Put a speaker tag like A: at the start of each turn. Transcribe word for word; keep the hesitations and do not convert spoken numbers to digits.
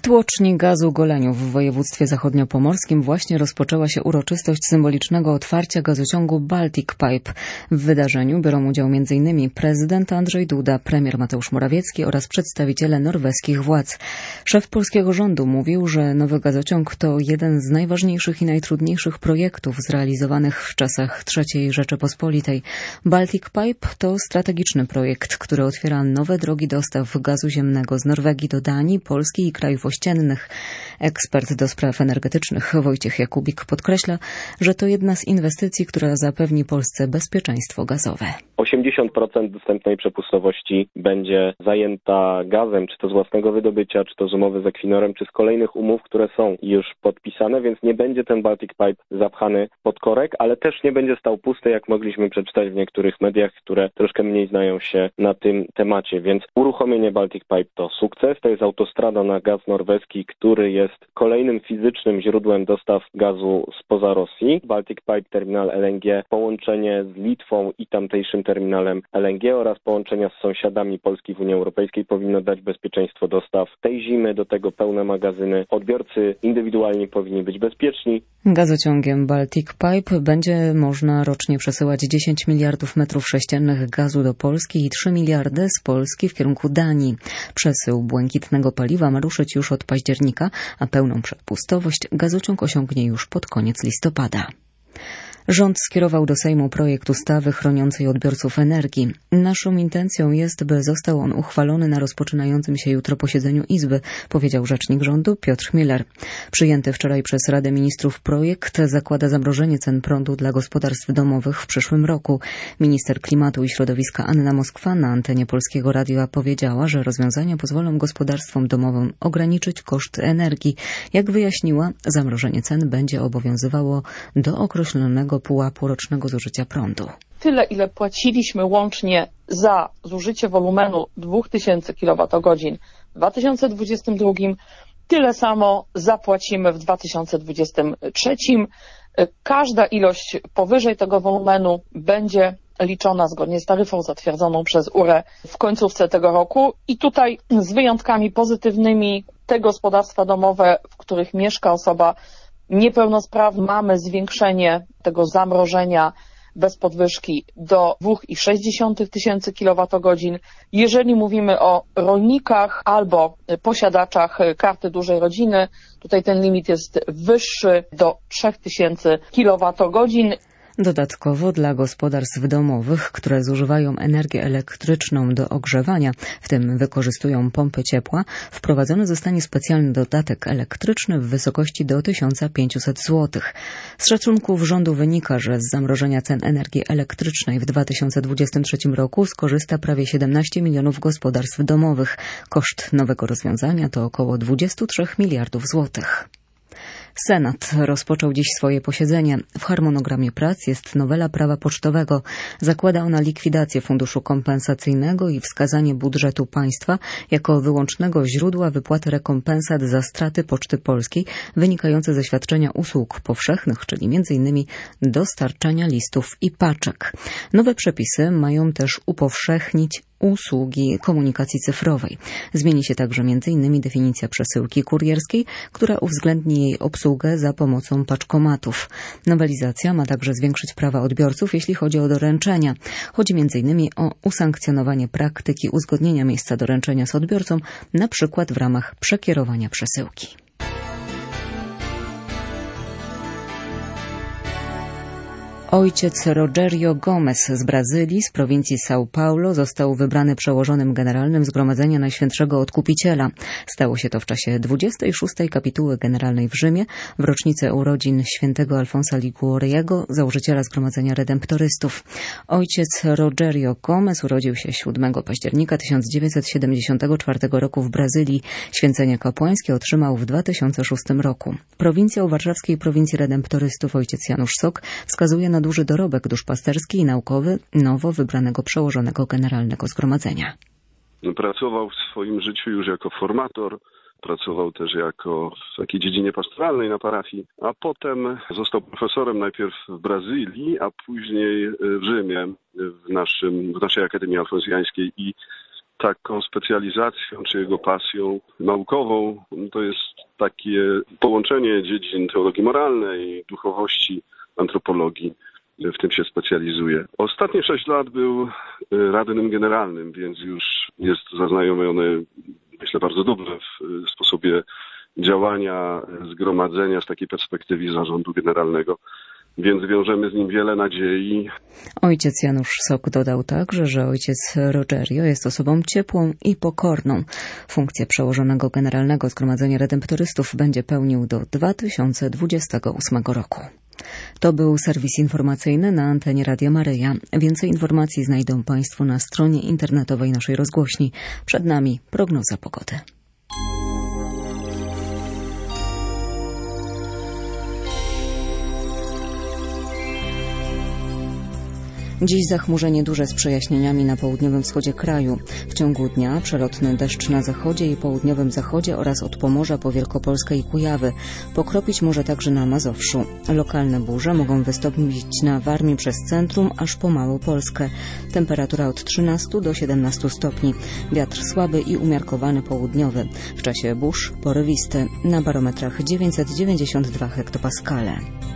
A: tłoczni gazu Goleniów w województwie zachodniopomorskim właśnie rozpoczęła się uroczystość symbolicznego otwarcia gazociągu Baltic Pipe. W wydarzeniu biorą udział między innymi prezydent Andrzej Duda, premier Mateusz Morawiecki oraz przedstawiciele norweskich władz. Szef polskiego rządu mówił, że nowy gazociąg to jeden z najważniejszych i najtrudniejszych projektów zrealizowanych w czasach trzeciej Rzeczypospolitej. Baltic Pipe to strategiczny projekt, który otwiera nowe drogi dostaw gazu ziemnego z Norwegii do Danii, Polski i krajów ościennych. Ekspert do spraw energetycznych Wojciech Jakubik podkreśla, że to jedna z inwestycji, która zapewni Polsce bezpieczeństwo gazowe.
B: osiemdziesiąt procent dostępnej przepustowości będzie zajęta gazem, czy to z własnego wydobycia, czy to z umowy z Equinorem, czy z kolejnych umów, które są już podpisane, więc nie będzie ten Baltic Pipe zapchany pod korek, ale też nie będzie stał pusty, jak mogliśmy przeczytać w niektórych mediach, które troszkę mniej znają się na tym temacie. Więc uruchomienie Baltic Pipe to sukces, to jest autostrada na gaz norweski, który jest kolejnym fizycznym źródłem dostaw gazu spoza Rosji. Baltic Pipe Terminal L N G, połączenie z Litwą i tamtejszym terminalem L N G oraz połączenia z sąsiadami Polski w Unii Europejskiej powinno dać bezpieczeństwo dostaw tej zimy, do tego pełne magazyny. Odbiorcy indywidualni powinni być bezpieczni.
A: Gazociągiem Baltic Pipe będzie można rocznie przesyłać dziesięć miliardów metrów sześciennych gazu do Polski i trzy miliardy z Polski w kierunku Danii. Przesył błękitnego paliwa ma ruszyć już od października, a pełną przepustowość gazociąg osiągnie już pod koniec listopada. Rząd skierował do Sejmu projekt ustawy chroniącej odbiorców energii. Naszą intencją jest, by został on uchwalony na rozpoczynającym się jutro posiedzeniu Izby, powiedział rzecznik rządu Piotr Miller. Przyjęty wczoraj przez Radę Ministrów projekt zakłada zamrożenie cen prądu dla gospodarstw domowych w przyszłym roku. Minister Klimatu i Środowiska Anna Moskwa na antenie Polskiego Radia powiedziała, że rozwiązania pozwolą gospodarstwom domowym ograniczyć koszty energii. Jak wyjaśniła, zamrożenie cen będzie obowiązywało do określonego pułapu rocznego zużycia prądu.
C: Tyle, ile płaciliśmy łącznie za zużycie wolumenu dwa tysiące kilowatogodzin w dwa tysiące dwudziestym drugim, tyle samo zapłacimy w dwa tysiące dwudziestym trzecim. Każda ilość powyżej tego wolumenu będzie liczona zgodnie z taryfą zatwierdzoną przez U R E w końcówce tego roku i tutaj z wyjątkami pozytywnymi te gospodarstwa domowe, w których mieszka osoba niepełnosprawna, mamy zwiększenie tego zamrożenia bez podwyżki do dwa i sześć dziesiątych tysięcy kilowatogodzin. Jeżeli mówimy o rolnikach albo posiadaczach karty dużej rodziny, tutaj ten limit jest wyższy do trzy tysiące kilowatogodzin.
A: Dodatkowo dla gospodarstw domowych, które zużywają energię elektryczną do ogrzewania, w tym wykorzystują pompy ciepła, wprowadzony zostanie specjalny dodatek elektryczny w wysokości do tysiąc pięćset złotych. Z szacunków rządu wynika, że z zamrożenia cen energii elektrycznej w dwa tysiące dwudziestym trzecim roku skorzysta prawie siedemnaście milionów gospodarstw domowych. Koszt nowego rozwiązania to około dwadzieścia trzy miliardów złotych. Senat rozpoczął dziś swoje posiedzenie. W harmonogramie prac jest nowela prawa pocztowego. Zakłada ona likwidację funduszu kompensacyjnego i wskazanie budżetu państwa jako wyłącznego źródła wypłaty rekompensat za straty Poczty Polskiej wynikające ze świadczenia usług powszechnych, czyli między innymi dostarczania listów i paczek. Nowe przepisy mają też upowszechnić usługi komunikacji cyfrowej. Zmieni się także między innymi definicja przesyłki kurierskiej, która uwzględni jej obsługę za pomocą paczkomatów. Nowelizacja ma także zwiększyć prawa odbiorców, jeśli chodzi o doręczenia. Chodzi między innymi o usankcjonowanie praktyki uzgodnienia miejsca doręczenia z odbiorcą, na przykład w ramach przekierowania przesyłki. Ojciec Rogerio Gomes z Brazylii, z prowincji São Paulo, został wybrany przełożonym generalnym Zgromadzenia Najświętszego Odkupiciela. Stało się to w czasie dwudziestej szóstej kapituły generalnej w Rzymie, w rocznicę urodzin świętego Alfonsa Liguoriego, założyciela Zgromadzenia Redemptorystów. Ojciec Rogerio Gomes urodził się siódmego października tysiąc dziewięćset siedemdziesiątego czwartego roku w Brazylii. Święcenie kapłańskie otrzymał w dwa tysiące szóstym roku. Prowincjał warszawskiej Prowincji Redemptorystów ojciec Janusz Sok wskazuje na duży dorobek duszpasterski i naukowy nowo wybranego przełożonego generalnego zgromadzenia.
D: Pracował w swoim życiu już jako formator, pracował też jako w takiej dziedzinie pastoralnej na parafii, a potem został profesorem najpierw w Brazylii, a później w Rzymie, w, naszym, w naszej Akademii Alfonsjańskiej i taką specjalizacją czy jego pasją naukową. To jest takie połączenie dziedzin teologii moralnej, duchowości, antropologii. W tym się specjalizuje. Ostatnie sześć lat był radnym generalnym, więc już jest zaznajomiony, myślę, bardzo dobrze w sposobie działania zgromadzenia z takiej perspektywy zarządu generalnego. Więc wiążemy z nim wiele nadziei.
A: Ojciec Janusz Sok dodał także, że ojciec Rogerio jest osobą ciepłą i pokorną. Funkcję przełożonego generalnego Zgromadzenia Redemptorystów będzie pełnił do dwa tysiące dwudziestego ósmego roku. To był serwis informacyjny na antenie Radia Maryja. Więcej informacji znajdą Państwo na stronie internetowej naszej rozgłośni. Przed nami prognoza pogody. Dziś zachmurzenie duże z przejaśnieniami na południowym wschodzie kraju. W ciągu dnia przelotny deszcz na zachodzie i południowym zachodzie oraz od Pomorza po Wielkopolskę i Kujawy. Pokropić może także na Mazowszu. Lokalne burze mogą wystąpić na Warmii przez centrum aż po Małopolskę. Temperatura od trzynastu do siedemnastu stopni. Wiatr słaby i umiarkowany południowy. W czasie burz porywisty. Na barometrach dziewięćset dziewięćdziesiąt dwa hektopaskale.